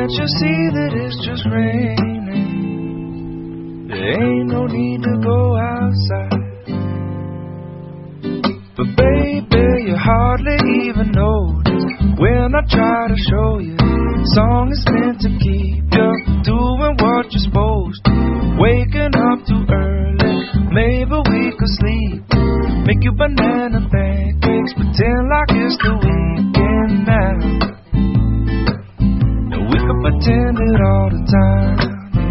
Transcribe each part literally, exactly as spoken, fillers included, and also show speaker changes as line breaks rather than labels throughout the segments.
Can't you see that it's just raining? There ain't no need to go outside. But baby, you hardly even notice when I try to show you. Song is meant to keep you doing what you're supposed to. Waking up too early, maybe we could sleep. Make you banana pancakes, pretend like it's the weekend now. And we could pretend it all the time.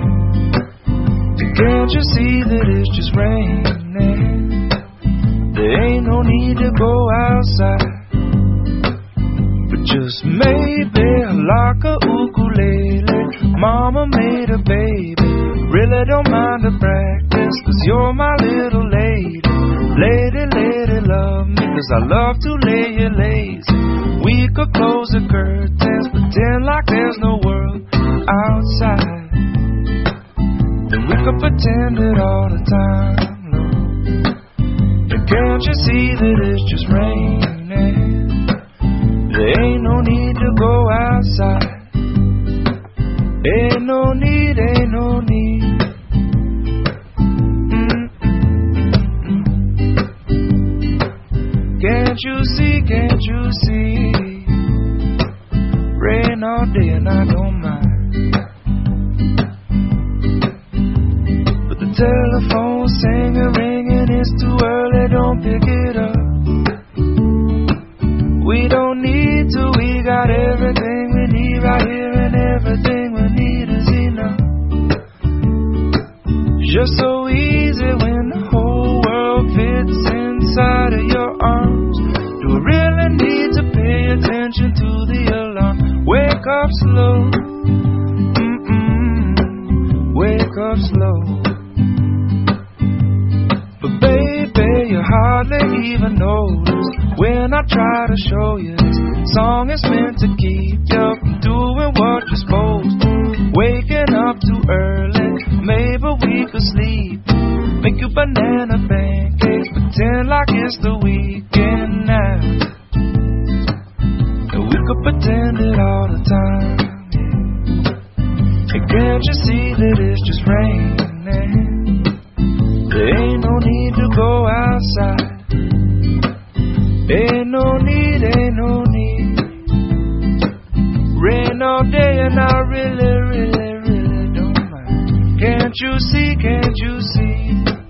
Can't you see that it's just raining? There ain't no need to go outside. But just maybe like a ukulele, mama made a baby. Really don't mind the practice, cause you're my little lady. Lady, lady, love me, cause I love to lay you lazy. We could close the curtains, pretend like there's no world outside. And we could pretend it all the time, Lord. And can't you see that it's just raining? There ain't no need to go outside. Ain't no need, ain't no need. Mm-mm-mm-mm. Can't you see, can't you see? Rain all day and I don't mind. But the telephone singing, ringing, it's too early, don't pick it up. We don't need to, we got everything we need right here, and everything we need is enough. Just so easy when the whole world fits inside of your arms. Do we really need to pay attention to the alarm? Wake up slow, mm-mm, wake up slow. But baby, you hardly even notice when I try to show you. This song is meant to keep you from doing what you're supposed to. Waking up too early, maybe we could sleep. Make you banana pancakes, pretend like it's the weekend now. And we could pretend it all the time. And can't you see that it's just raining? There ain't no need to go outside. Ain't no need, ain't no need. Rain all day and I really, really, really don't mind. Can't you see, can't you see?